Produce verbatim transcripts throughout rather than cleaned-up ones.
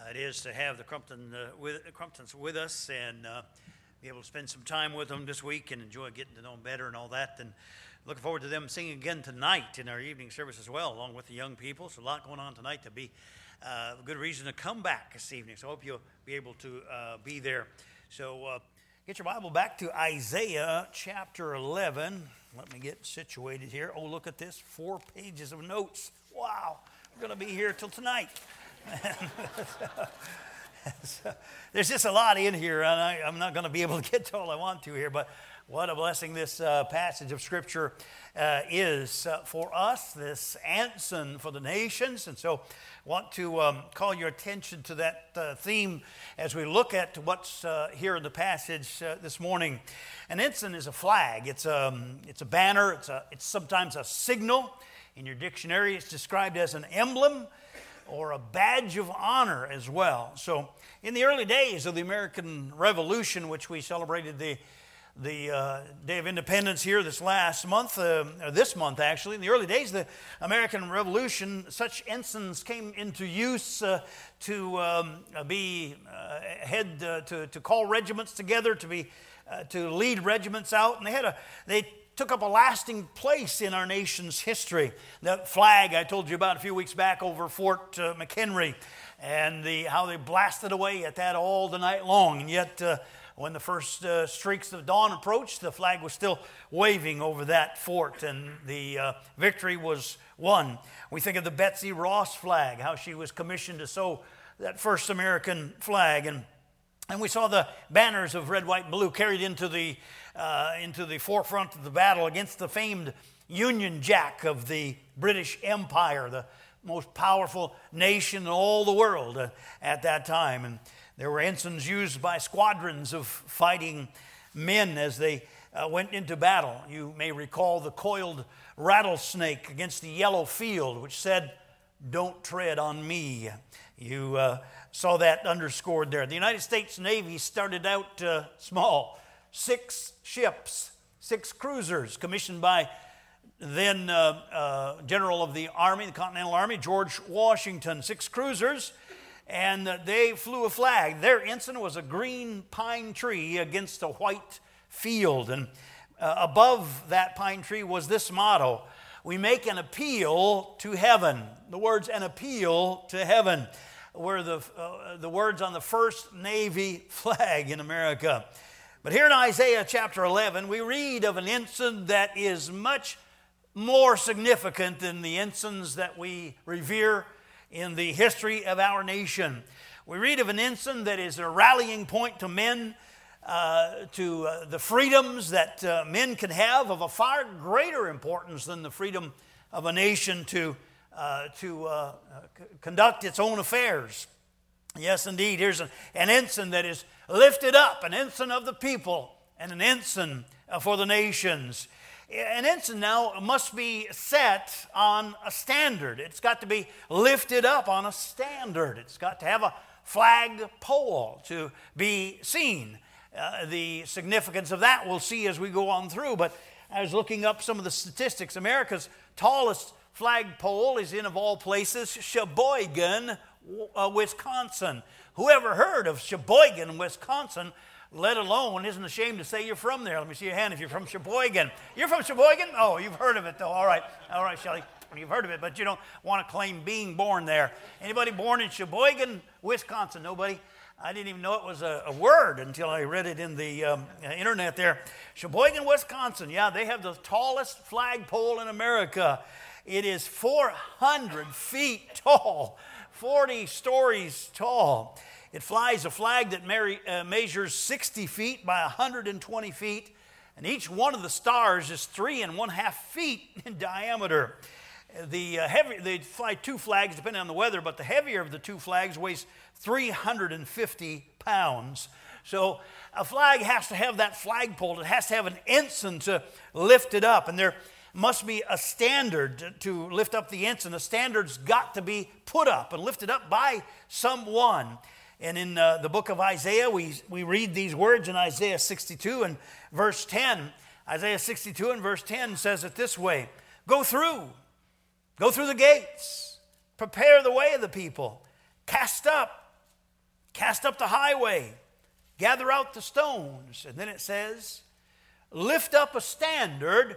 uh, it is to have the Crumpton, uh, with, Crumptons with us and uh, be able to spend some time with them this week and enjoy getting to know them better and all that. And looking forward to them singing again tonight in our evening service as well, along with the young people. So a lot going on tonight to be uh, a good reason to come back this evening. So I hope you'll be able to uh, be there. So uh, get your Bible back to Isaiah chapter eleven. Let me get situated here. Oh, look at this. Four pages of notes. Wow. We're going to be here till tonight. so, there's just a lot in here, and I, I'm not going to be able to get to all I want to here, but what a blessing this uh, passage of Scripture uh, is uh, for us, this ensign for the nations. And so I want to um, call your attention to that uh, theme as we look at what's uh, here in the passage uh, this morning. An ensign is a flag. It's a, um, it's a banner. It's, a, it's sometimes a signal. In your dictionary, it's described as an emblem or a badge of honor as well. So in the early days of the American Revolution, which we celebrated the the uh, Day of Independence here this last month, uh, or this month actually, in the early days of the American Revolution, such ensigns came into use uh, to um, be uh, head uh, to to call regiments together, to be uh, to lead regiments out, and they had a they. took up a lasting place in our nation's history. That flag I told you about a few weeks back over Fort uh, McHenry, and the how they blasted away at that all the night long. And yet, uh, when the first uh, streaks of dawn approached, the flag was still waving over that fort, and the uh, victory was won. We think of the Betsy Ross flag, how she was commissioned to sew that first American flag, and And we saw the banners of red, white, and blue carried into the uh, into the forefront of the battle against the famed Union Jack of the British Empire, the most powerful nation in all the world uh, at that time. And there were ensigns used by squadrons of fighting men as they uh, went into battle. You may recall the coiled rattlesnake against the yellow field, which said, "Don't tread on me." You uh, saw that underscored there. The United States Navy started out uh, small. Six ships, six cruisers commissioned by then uh, uh, General of the Army, the Continental Army, George Washington. Six cruisers, and uh, they flew a flag. Their ensign was a green pine tree against a white field. And uh, above that pine tree was this motto: "We make an appeal to heaven." The words "an appeal to heaven" were the, uh, the words on the first Navy flag in America. But here in Isaiah chapter eleven, we read of an ensign that is much more significant than the ensigns that we revere in the history of our nation. We read of an ensign that is a rallying point to men, uh, to uh, the freedoms that uh, men can have of a far greater importance than the freedom of a nation to Uh, to uh, c- conduct its own affairs. Yes, indeed, here's an, an ensign that is lifted up, an ensign of the people, and an ensign uh, for the nations. An ensign now must be set on a standard. It's got to be lifted up on a standard. It's got to have a flag pole to be seen. Uh, the significance of that we'll see as we go on through, but I was looking up some of the statistics. America's tallest flagpole is in, of all places, Sheboygan, uh, Wisconsin. Who ever heard of Sheboygan, Wisconsin, let alone isn't ashamed to say you're from there? Let me see your hand if you're from Sheboygan. You're from Sheboygan? Oh, you've heard of it, though. All right. All right, Shelley. You've heard of it, but you don't want to claim being born there. Anybody born in Sheboygan, Wisconsin? Nobody? I didn't even know it was a, a word until I read it in the um, internet there. Sheboygan, Wisconsin. Yeah, they have the tallest flagpole in America. It is four hundred feet tall, forty stories tall. It flies a flag that mary, uh, measures sixty feet by one hundred twenty feet, and each one of the stars is three and one half feet in diameter. The uh, heavy, they fly two flags depending on the weather, but the heavier of the two flags weighs three hundred fifty pounds. So a flag has to have that flagpole. It has to have an ensign to lift it up, and there must be a standard to lift up the ensign. The standard's got to be put up and lifted up by someone. And in uh, the book of Isaiah, we, we read these words in Isaiah sixty-two and verse ten. Isaiah sixty-two and verse ten says it this way: "Go through, go through the gates, prepare the way of the people, cast up Cast up the highway, gather out the stones. And then it says, lift up a standard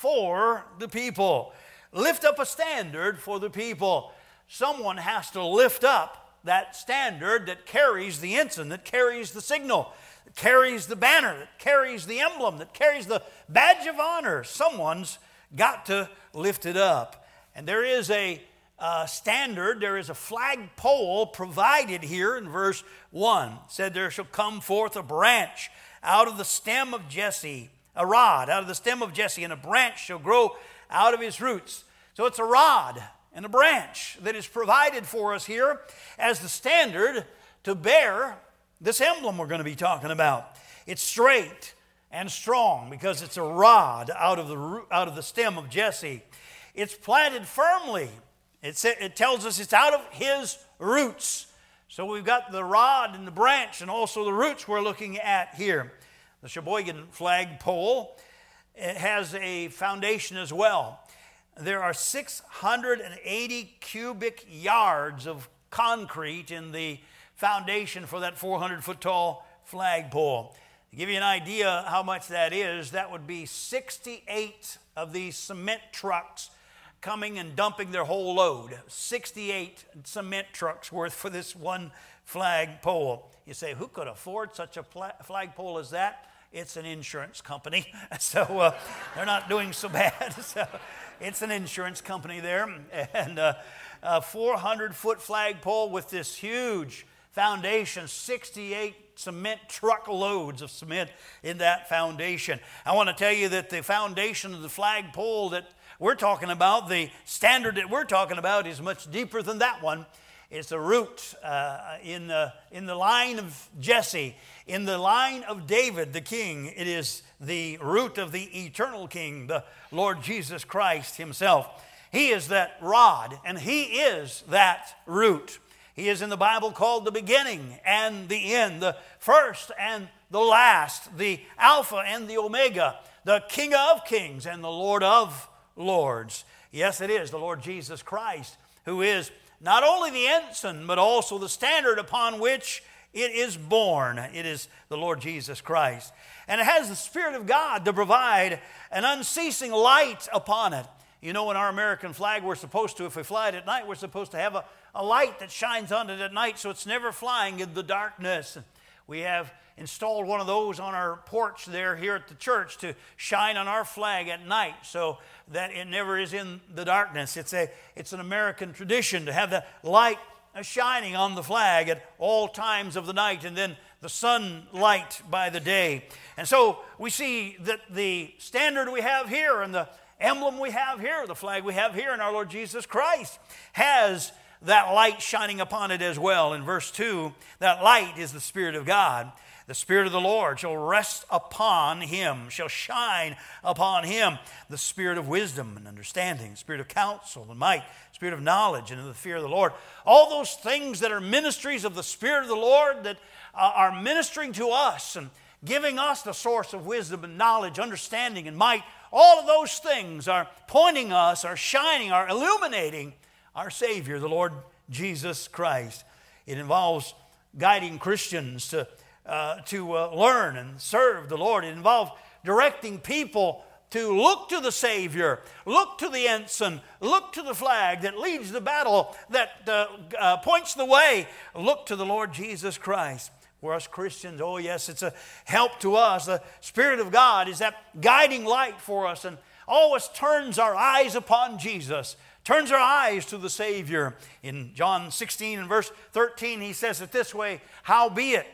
for the people. Lift up a standard for the people. Someone has to lift up that standard that carries the ensign, that carries the signal, that carries the banner, that carries the emblem, that carries the badge of honor. Someone's got to lift it up. And there is a uh, standard, there is a flagpole provided here in verse one. It said, there shall come forth a branch out of the stem of Jesse, a rod out of the stem of Jesse, and a branch shall grow out of his roots. So it's a rod and a branch that is provided for us here as the standard to bear this emblem we're going to be talking about. It's straight and strong because it's a rod out of the root, out of the stem of Jesse. It's planted firmly. It's, it tells us it's out of his roots. So we've got the rod and the branch and also the roots we're looking at here. The Sheboygan flagpole, it has a foundation as well. There are six hundred eighty cubic yards of concrete in the foundation for that four hundred foot tall flagpole. To give you an idea how much that is, that would be sixty-eight of these cement trucks coming and dumping their whole load. sixty-eight cement trucks worth for this one flagpole. You say, who could afford such a flagpole as that? It's an insurance company, so uh, they're not doing so bad. So it's an insurance company there, and uh, a four hundred foot flagpole with this huge foundation, sixty-eight cement truck loads of cement in that foundation. I want to tell you that the foundation of the flagpole that we're talking about, the standard that we're talking about, is much deeper than that one. It's a root uh, in, the, in the line of Jesse, in the line of David, the king. It is the root of the eternal king, the Lord Jesus Christ himself. He is that rod, and he is that root. He is in the Bible called the beginning and the end, the first and the last, the Alpha and the Omega, the King of kings and the Lord of lords. Yes, it is the Lord Jesus Christ who is not only the ensign, but also the standard upon which it is born. It is the Lord Jesus Christ. And it has the Spirit of God to provide an unceasing light upon it. You know, in our American flag, we're supposed to, if we fly it at night, we're supposed to have a, a light that shines on it at night so it's never flying in the darkness. We have installed one of those on our porch there here at the church to shine on our flag at night so that it never is in the darkness. It's a it's an American tradition to have the light shining on the flag at all times of the night and then the sunlight by the day. And so we see that the standard we have here and the emblem we have here, the flag we have here in our Lord Jesus Christ, has that light shining upon it as well. In verse two, that light is the Spirit of God. The Spirit of the Lord shall rest upon him, shall shine upon him. The Spirit of wisdom and understanding, Spirit of counsel and might, Spirit of knowledge and of the fear of the Lord. All those things that are ministries of the Spirit of the Lord that uh, are ministering to us and giving us the source of wisdom and knowledge, understanding and might. All of those things are pointing us, are shining, are illuminating our Savior, the Lord Jesus Christ. It involves guiding Christians to Uh, to uh, learn and serve the Lord. It involves directing people to look to the Savior, look to the ensign, look to the flag that leads the battle, that uh, uh, points the way. Look to the Lord Jesus Christ. For us Christians, oh yes, it's a help to us. The Spirit of God is that guiding light for us and always turns our eyes upon Jesus, turns our eyes to the Savior. In John sixteen and verse thirteen, he says it this way, howbeit,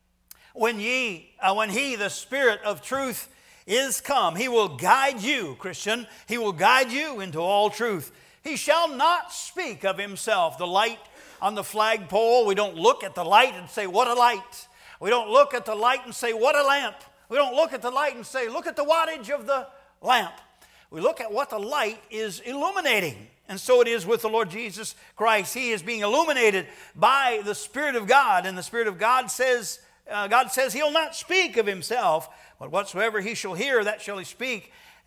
When ye, uh, when he, the Spirit of truth, is come, he will guide you, Christian. He will guide you into all truth. He shall not speak of himself. The light on the flagpole, we don't look at the light and say, what a light. We don't look at the light and say, what a lamp. We don't look at the light and say, look at the wattage of the lamp. We look at what the light is illuminating. And so it is with the Lord Jesus Christ. He is being illuminated by the Spirit of God. And the Spirit of God says, Uh, God says he'll not speak of himself, but whatsoever he shall hear, that shall he speak,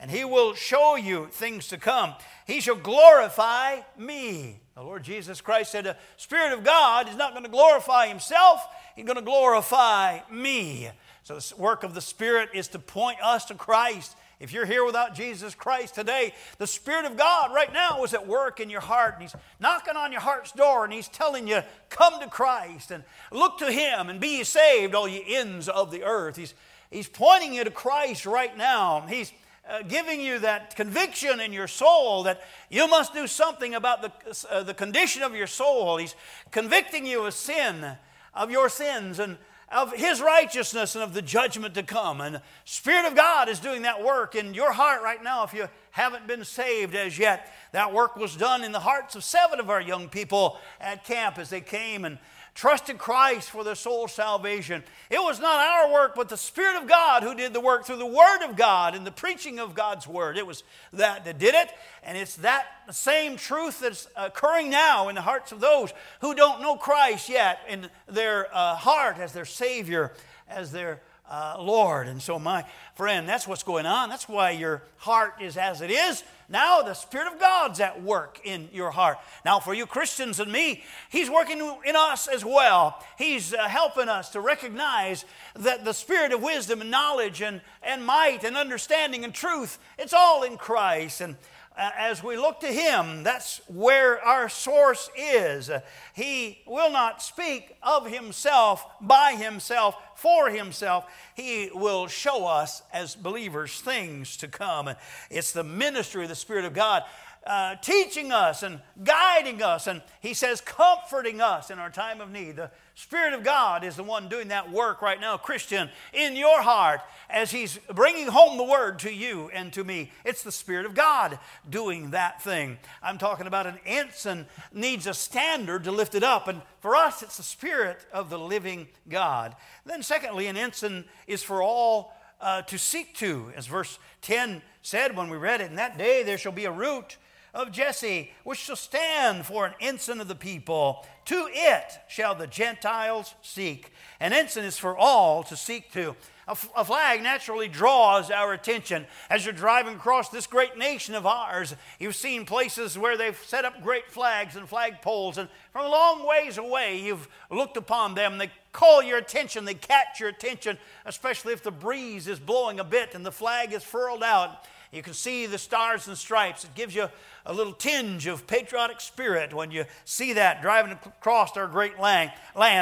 and he will show you things to come. He shall glorify me. The Lord Jesus Christ said the Spirit of God is not going to glorify himself. He's going to glorify me. So the work of the Spirit is to point us to Christ. If you're here without Jesus Christ today, the Spirit of God right now is at work in your heart. And he's knocking on your heart's door and he's telling you, come to Christ and look to him and be ye saved, all ye ends of the earth. He's, he's pointing you to Christ right now. He's uh, giving you that conviction in your soul that you must do something about the, uh, the condition of your soul. He's convicting you of sin, of your sins, and of his righteousness and of the judgment to come. And the Spirit of God is doing that work in your heart right now. If you haven't been saved as yet, that work was done in the hearts of seven of our young people at camp as they came and trusted Christ for their soul salvation. It was not our work, but the Spirit of God who did the work through the Word of God and the preaching of God's Word. It was that that did it, and it's that same truth that's occurring now in the hearts of those who don't know Christ yet in their uh, heart as their Savior, as their uh, Lord. And so, my friend, that's what's going on. That's why your heart is as it is. Now the Spirit of God's at work in your heart. Now for you Christians and me, he's working in us as well. He's uh, helping us to recognize that the Spirit of wisdom and knowledge and, and might and understanding and truth, it's all in Christ. And Uh, as we look to him, that's where our source is. Uh, he will not speak of himself, by himself, for himself. He will show us as believers things to come. And it's the ministry of the Spirit of God uh, teaching us and guiding us. And he says comforting us in our time of need. The Spirit of God is the one doing that work right now, Christian, in your heart as he's bringing home the word to you and to me. It's the Spirit of God doing that thing. I'm talking about an ensign needs a standard to lift it up. And for us, it's the Spirit of the living God. Then secondly, an ensign is for all uh, to seek to. As verse ten said when we read it, in that day there shall be a root of Jesse, which shall stand for an ensign of the people. To it shall the Gentiles seek. An ensign is for all to seek to. A, f- a flag naturally draws our attention. As you're driving across this great nation of ours, you've seen places where they've set up great flags and flagpoles, and from a long ways away you've looked upon them. They call your attention, they catch your attention, especially if the breeze is blowing a bit and the flag is furled out. You can see the stars and stripes. It gives you a little tinge of patriotic spirit when you see that driving across our great land.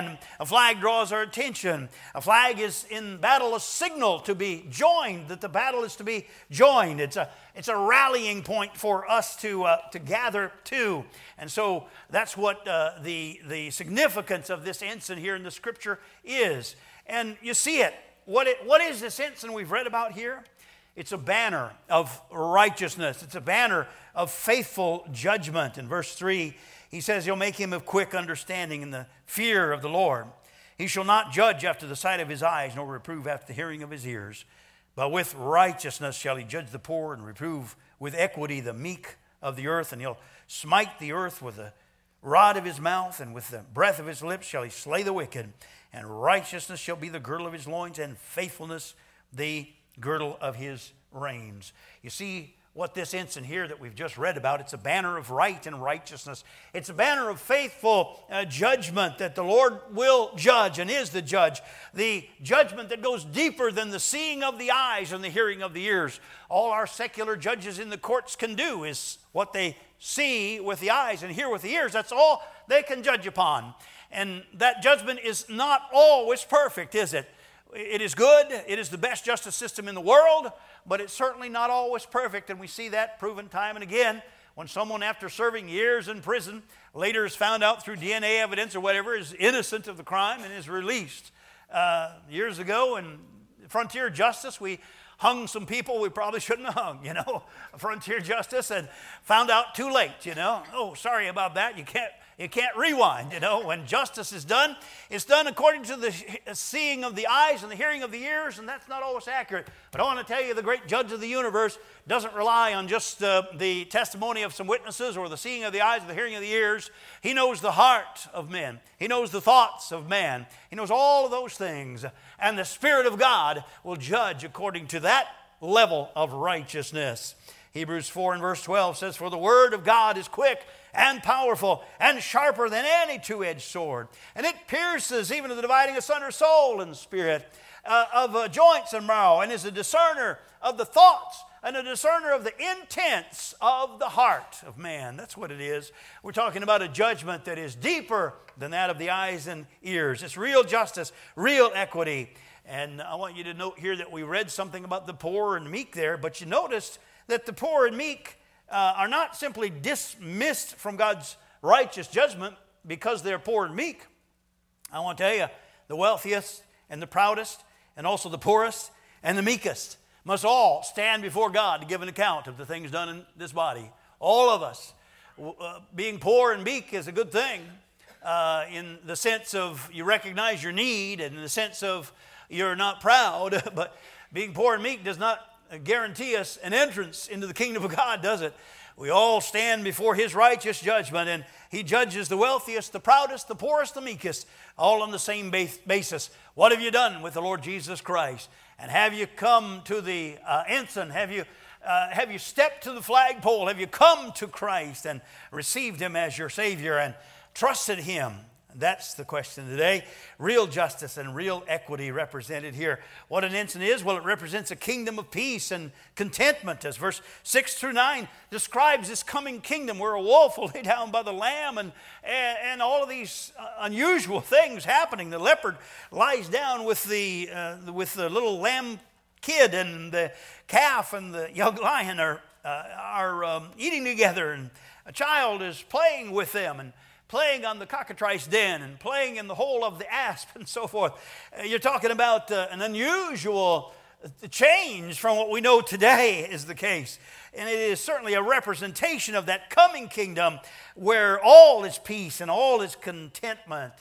A flag draws our attention. A flag is in battle a signal to be joined, that the battle is to be joined. It's a, it's a rallying point for us to, uh, to gather to. And so that's what uh, the, the significance of this ensign here in the Scripture is. And you see it. What, it, what is this ensign we've read about here? It's a banner of righteousness. It's a banner of faithful judgment. In verse three, he says, he'll make him of quick understanding in the fear of the Lord. He shall not judge after the sight of his eyes, nor reprove after the hearing of his ears. But with righteousness shall he judge the poor, and reprove with equity the meek of the earth. And he'll smite the earth with the rod of his mouth, and with the breath of his lips shall he slay the wicked. And righteousness shall be the girdle of his loins, and faithfulness the girdle of his reins. You see what this ensign here that we've just read about, it's a banner of right and righteousness. It's a banner of faithful uh, judgment that the Lord will judge and is the judge. The judgment that goes deeper than the seeing of the eyes and the hearing of the ears. All our secular judges in the courts can do is what they see with the eyes and hear with the ears. That's all they can judge upon. And that judgment is not always perfect, is it? It is good. It is the best justice system in the world, but it's certainly not always perfect, and we see that proven time and again when someone, after serving years in prison, later is found out through D N A evidence or whatever, is innocent of the crime and is released. Uh, years ago in frontier justice, we hung some people we probably shouldn't have hung, you know, frontier justice, and found out too late, you know. Oh, sorry about that. You can't You can't rewind, you know. When justice is done, it's done according to the seeing of the eyes and the hearing of the ears, and that's not always accurate. But I want to tell you, the great judge of the universe doesn't rely on just uh, the testimony of some witnesses or the seeing of the eyes or the hearing of the ears. He knows the heart of men. He knows the thoughts of man. He knows all of those things. And the Spirit of God will judge according to that level of righteousness. Hebrews four and verse twelve says, "For the word of God is quick and powerful and sharper than any two-edged sword. And it pierces even to the dividing asunder soul and spirit, uh, of uh, joints and marrow, and is a discerner of the thoughts and a discerner of the intents of the heart of man." That's what it is. We're talking about a judgment that is deeper than that of the eyes and ears. It's real justice, real equity. And I want you to note here that we read something about the poor and meek there, but you noticed that the poor and meek uh, are not simply dismissed from God's righteous judgment because they're poor and meek. I want to tell you, the wealthiest and the proudest and also the poorest and the meekest must all stand before God to give an account of the things done in this body. All of us. Uh, being poor and meek is a good thing uh, in the sense of you recognize your need and in the sense of you're not proud, but being poor and meek does not guarantee us an entrance into the kingdom of God, does it? We all stand before His righteous judgment, and He judges the wealthiest, the proudest, the poorest, the meekest, all on the same basis. What have you done with the Lord Jesus Christ? And have you come to the uh, ensign? Have you, uh, have you stepped to the flagpole? Have you come to Christ and received Him as your Savior and trusted Him? That's the question today. Real justice and real equity represented here. What an ensign is? Well, it represents a kingdom of peace and contentment, as verse six through nine describes this coming kingdom where a wolf will lay down by the lamb and, and, and all of these unusual things happening. The leopard lies down with the, uh, with the little lamb kid, and the calf and the young lion are, uh, are um, eating together, and a child is playing with them, and playing on the cockatrice den and playing in the hole of the asp and so forth. Uh, you're talking about uh, an unusual change from what we know today is the case. And it is certainly a representation of that coming kingdom where all is peace and all is contentment.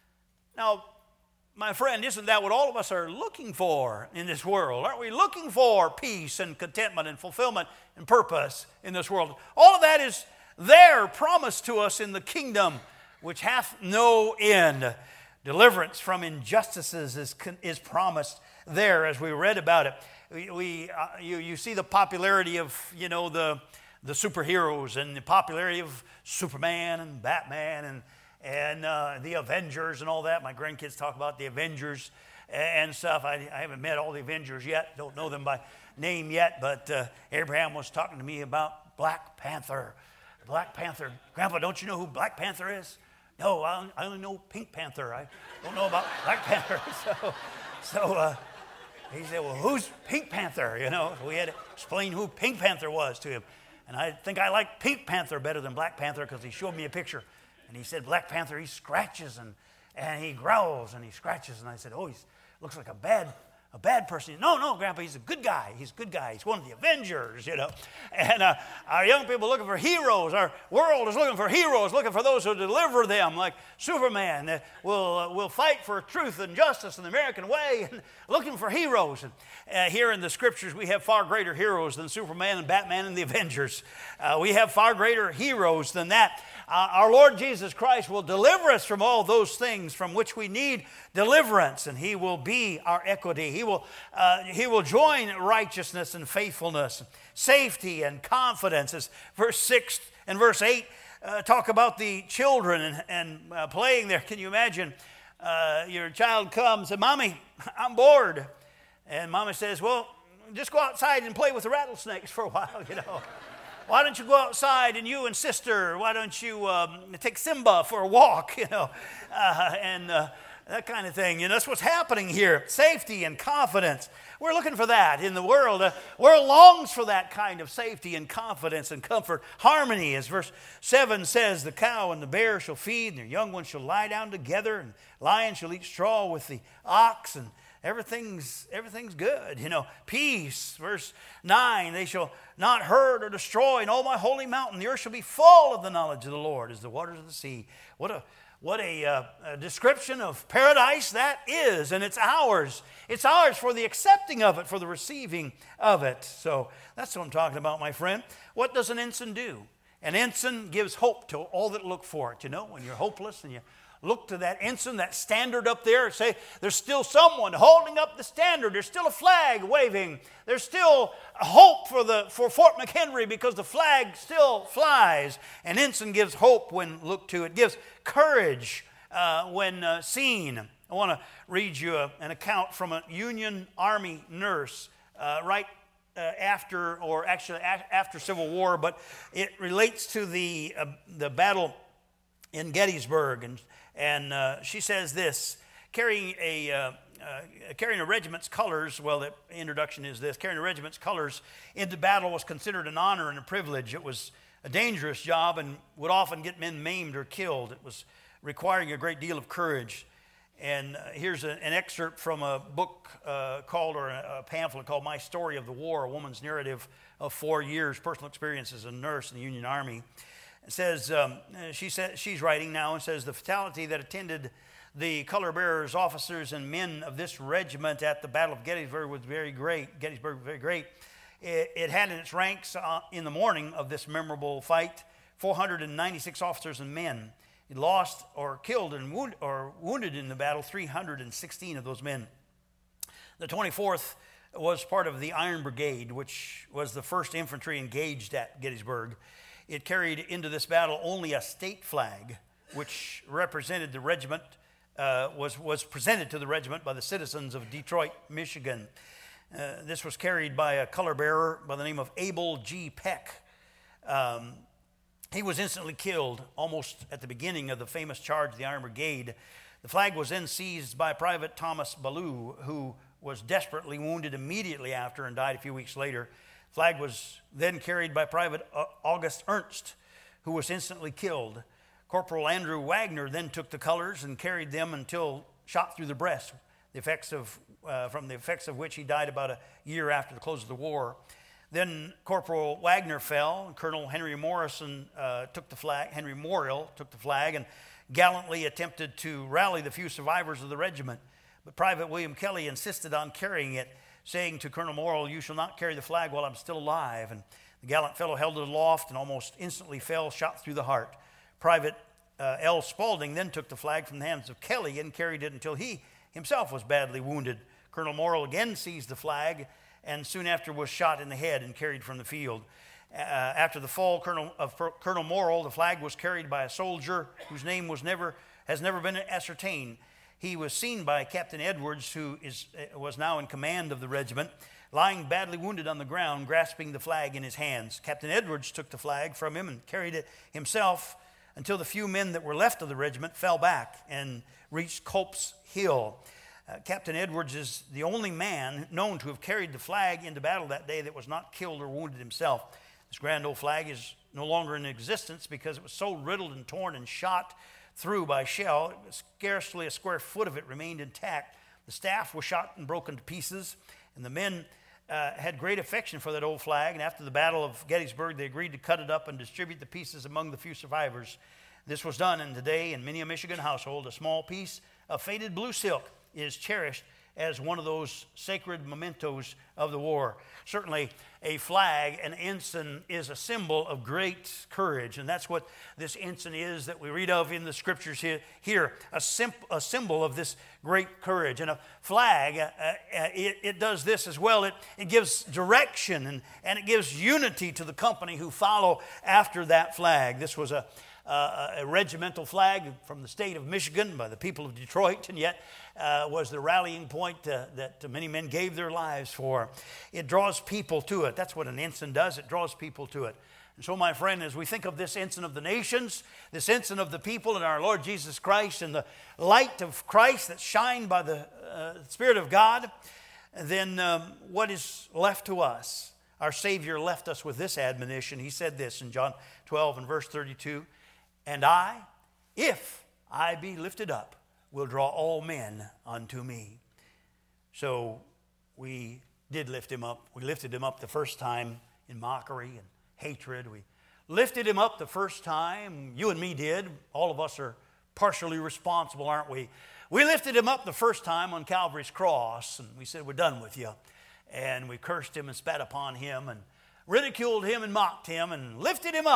Now, my friend, isn't that what all of us are looking for in this world? Aren't we looking for peace and contentment and fulfillment and purpose in this world? All of that is there promised to us in the kingdom which hath no end. Deliverance from injustices is, is promised there, as we read about it. We, we uh, you, you see the popularity of, you know, the, the superheroes and the popularity of Superman and Batman and, and uh, the Avengers and all that. My grandkids talk about the Avengers and stuff. I, I haven't met all the Avengers yet, don't know them by name yet, but uh, Abraham was talking to me about Black Panther. Black Panther. Grandpa, don't you know who Black Panther is? No, I only know Pink Panther. I don't know about Black Panther. So, so uh, he said, well, who's Pink Panther? You know, so we had to explain who Pink Panther was to him. And I think I like Pink Panther better than Black Panther because he showed me a picture. And he said, Black Panther, he scratches and, and he growls and he scratches. And I said, oh, he looks like a bad A bad person. No, no, Grandpa, he's a good guy. He's a good guy. He's one of the Avengers, you know. And uh, our young people looking for heroes. Our world is looking for heroes, looking for those who deliver them, like Superman that will, uh, will fight for truth and justice in the American way, and looking for heroes. And uh, here in the Scriptures, we have far greater heroes than Superman and Batman and the Avengers. Uh, we have far greater heroes than that. Uh, our Lord Jesus Christ will deliver us from all those things from which we need deliverance, and He will be our equity. He will, uh, he will join righteousness and faithfulness, safety and confidence. As verse six and verse eight uh, talk about the children and, and uh, playing there. Can you imagine uh, your child comes and, Mommy, I'm bored. And Mama says, well, just go outside and play with the rattlesnakes for a while, you know. Why don't you go outside and you and sister, why don't you um, take Simba for a walk, you know, uh, and uh, that kind of thing. You know, that's what's happening here. Safety and confidence. We're looking for that in the world. Uh, world longs for that kind of safety and confidence and comfort. Harmony, as verse seven says, the cow and the bear shall feed, and their young ones shall lie down together, and lion shall eat straw with the ox, and Everything's, everything's good, you know. Peace, verse nine, they shall not hurt or destroy in all my holy mountain. The earth shall be full of the knowledge of the Lord as the waters of the sea. What a, what a, uh, a description of paradise that is, and it's ours. It's ours for the accepting of it, for the receiving of it. So that's what I'm talking about, my friend. What does an ensign do? An ensign gives hope to all that look for it. You know, when you're hopeless and you look to that ensign, that standard up there, and say, there's still someone holding up the standard. There's still a flag waving. There's still hope for the for Fort McHenry because the flag still flies. An ensign gives hope when looked to. It gives courage uh, when uh, seen. I want to read you a, an account from a Union Army nurse uh, right uh, after, or actually a- after Civil War, but it relates to the uh, the battle in Gettysburg, and and uh, she says this: carrying a uh, uh, carrying a regiment's colors. Well, the introduction is this: carrying a regiment's colors into battle was considered an honor and a privilege. It was a dangerous job and would often get men maimed or killed. It was requiring a great deal of courage. And uh, here's a, an excerpt from a book uh, called, or a, a pamphlet called My Story of the War, a woman's narrative of four years, personal experience as a nurse in the Union Army. It says, um, she says, she's writing now and says, the fatality that attended the color bearers, officers, and men of this regiment at the Battle of Gettysburg was very great. Gettysburg was very great. It, it had in its ranks uh, in the morning of this memorable fight four hundred ninety-six officers and men. He lost or killed and wound, or wounded in the battle three hundred sixteen of those men. The twenty-fourth was part of the Iron Brigade, which was the first infantry engaged at Gettysburg. It carried into this battle only a state flag, which represented the regiment, uh, was, was presented to the regiment by the citizens of Detroit, Michigan. Uh, this was carried by a color bearer by the name of Abel G. Peck. Um, He was instantly killed almost at the beginning of the famous charge of the Iron Brigade. The flag was then seized by Private Thomas Ballou, who was desperately wounded immediately after and died a few weeks later. The flag was then carried by Private August Ernst, who was instantly killed. Corporal Andrew Wagner then took the colors and carried them until shot through the breast, the effects of, uh, from the effects of which he died about a year after the close of the war. Then Corporal Wagner fell, and Colonel Henry Morrison uh, took the flag, Henry Morrill took the flag and gallantly attempted to rally the few survivors of the regiment. But Private William Kelly insisted on carrying it, saying to Colonel Morrill, "You shall not carry the flag while I'm still alive." And the gallant fellow held it aloft and almost instantly fell, shot through the heart. Private uh, L. Spaulding then took the flag from the hands of Kelly and carried it until he himself was badly wounded. Colonel Morrill again seized the flag and soon after was shot in the head and carried from the field. Uh, after the fall Colonel, of Colonel Morrill, the flag was carried by a soldier whose name was never has never been ascertained. He was seen by Captain Edwards, who is, uh, was now in command of the regiment, lying badly wounded on the ground, grasping the flag in his hands. Captain Edwards took the flag from him and carried it himself until the few men that were left of the regiment fell back and reached Culp's Hill. Uh, Captain Edwards is the only man known to have carried the flag into battle that day that was not killed or wounded himself. This grand old flag is no longer in existence because it was so riddled and torn and shot through by shell. Scarcely a square foot of it remained intact. The staff was shot and broken to pieces, and the men uh, had great affection for that old flag. And after the Battle of Gettysburg, they agreed to cut it up and distribute the pieces among the few survivors. This was done, and today in many a Michigan household, a small piece of faded blue silk is cherished as one of those sacred mementos of the war. Certainly, a flag, an ensign, is a symbol of great courage, and that's what this ensign is that we read of in the scriptures here. here a, simp, a symbol of this great courage. And a flag, uh, uh, it, it does this as well. It, it gives direction, and, and it gives unity to the company who follow after that flag. This was a Uh, a regimental flag from the state of Michigan by the people of Detroit, and yet uh, was the rallying point uh, that many men gave their lives for. It draws people to it. That's what an ensign does. It draws people to it. And so, my friend, as we think of this ensign of the nations, this ensign of the people and our Lord Jesus Christ, and the light of Christ that shined by the uh, Spirit of God, then um, what is left to us? Our Savior left us with this admonition. He said this in John twelve and verse thirty-two, "And I, if I be lifted up, will draw all men unto me." So we did lift him up. We lifted him up the first time in mockery and hatred. We lifted him up the first time. You and me did. All of us are partially responsible, aren't we? We lifted him up the first time on Calvary's cross, and we said, "We're done with you." And we cursed him and spat upon him and ridiculed him and mocked him and lifted him up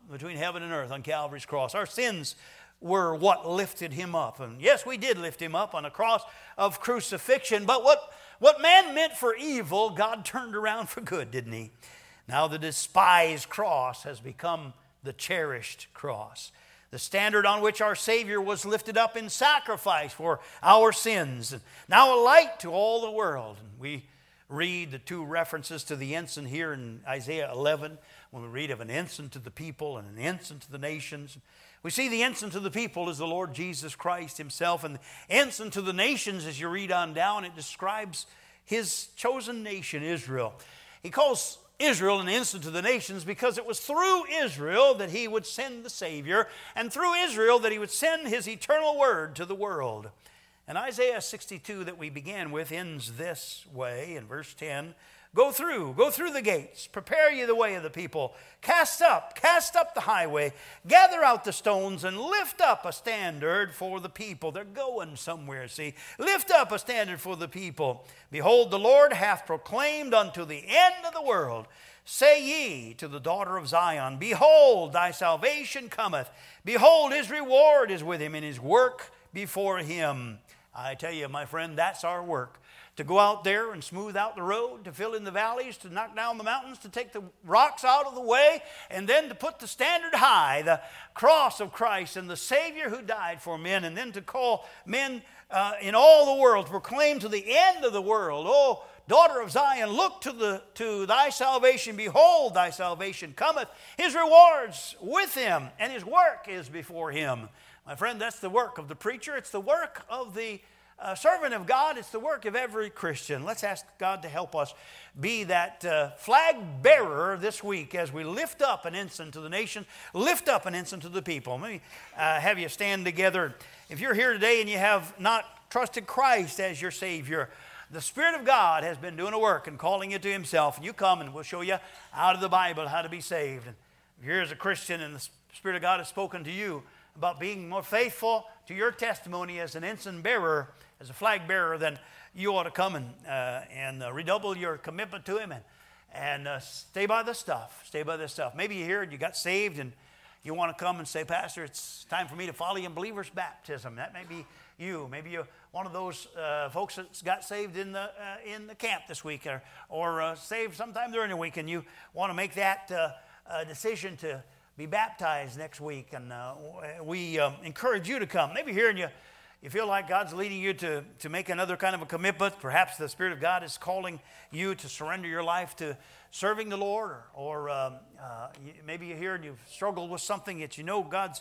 between heaven and earth on Calvary's cross. Our sins were what lifted him up. And yes, we did lift him up on a cross of crucifixion, but what, what man meant for evil, God turned around for good, didn't he? Now the despised cross has become the cherished cross, the standard on which our Savior was lifted up in sacrifice for our sins. And now a light to all the world. And we read the two references to the ensign here in Isaiah eleven, when we read of an ensign to the people and an ensign to the nations. We see the ensign to the people is the Lord Jesus Christ himself, and the ensign to the nations, as you read on down, it describes his chosen nation, Israel. He calls Israel an ensign to the nations because it was through Israel that he would send the Savior, and through Israel that he would send his eternal word to the world. And Isaiah sixty-two that we began with ends this way in verse ten. Go through, go through the gates, prepare ye the way of the people. Cast up, cast up the highway, gather out the stones, and lift up a standard for the people. They're going somewhere, see. Lift up a standard for the people. Behold, the Lord hath proclaimed unto the end of the world. Say ye to the daughter of Zion, behold, thy salvation cometh. Behold, his reward is with him, and his work before him. I tell you, my friend, that's our work. To go out there and smooth out the road, to fill in the valleys, to knock down the mountains, to take the rocks out of the way, and then to put the standard high, the cross of Christ and the Savior who died for men, and then to call men uh, in all the world, to proclaim to the end of the world, oh, daughter of Zion, look to, the, to thy salvation. Behold, thy salvation cometh. His rewards with him, and his work is before him. My friend, that's the work of the preacher. It's the work of the Uh, servant of God. It's the work of every Christian. Let's ask God to help us be that uh, flag bearer this week as we lift up an ensign to the nation, lift up an ensign to the people. Let me uh, have you stand together. If you're here today and you have not trusted Christ as your Savior, the Spirit of God has been doing a work and calling you to himself. And you come and we'll show you out of the Bible how to be saved. And if you're as a Christian and the Spirit of God has spoken to you about being more faithful to your testimony as an ensign bearer, as a flag bearer, then you ought to come and, uh, and uh, redouble your commitment to him and, and uh, stay by the stuff. Stay by the stuff. Maybe you're here and you got saved and you want to come and say, Pastor, it's time for me to follow you in believer's baptism. That may be you. Maybe you're one of those uh, folks that got saved in the uh, in the camp this week, or, or uh, saved sometime during the week, and you want to make that uh, uh, decision to be baptized next week. And uh, we um, encourage you to come. Maybe here and you You feel like God's leading you to, to make another kind of a commitment. Perhaps the Spirit of God is calling you to surrender your life to serving the Lord. Or, or um, uh, maybe you're here and you've struggled with something that you know God's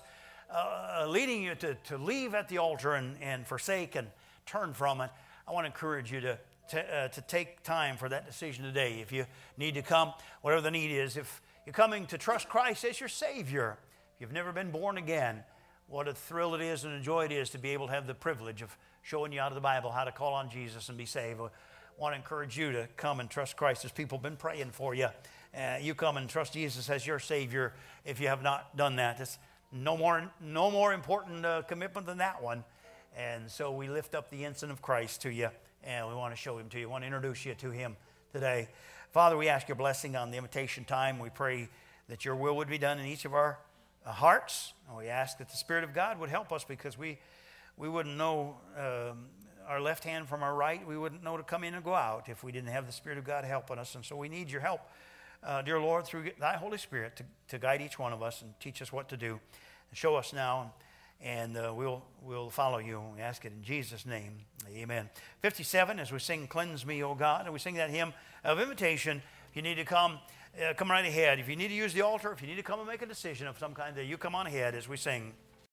uh, leading you to, to leave at the altar and, and forsake and turn from it. I want to encourage you to, to, uh, to take time for that decision today. If you need to come, whatever the need is. If you're coming to trust Christ as your Savior, if you've never been born again, what a thrill it is and a joy it is to be able to have the privilege of showing you out of the Bible how to call on Jesus and be saved. I want to encourage you to come and trust Christ as people have been praying for you. Uh, you come and trust Jesus as your Savior if you have not done that. It's no more, no more important uh, commitment than that one. And so we lift up the ensign of Christ to you, and we want to show him to you. We want to introduce you to him today. Father, we ask your blessing on the invitation time. We pray that your will would be done in each of our hearts. And we ask that the Spirit of God would help us, because we we wouldn't know um, our left hand from our right. We wouldn't know to come in and go out if we didn't have the Spirit of God helping us. And so we need your help, uh, dear Lord, through thy Holy Spirit to, to guide each one of us and teach us what to do. And show us now, and uh, we'll we'll follow you. We ask it in Jesus' name. Amen. fifty-seven, as we sing Cleanse Me, O God, and we sing that hymn of invitation. If you need to come, Uh, come right ahead. If you need to use the altar, if you need to come and make a decision of some kind, you come on ahead as we sing.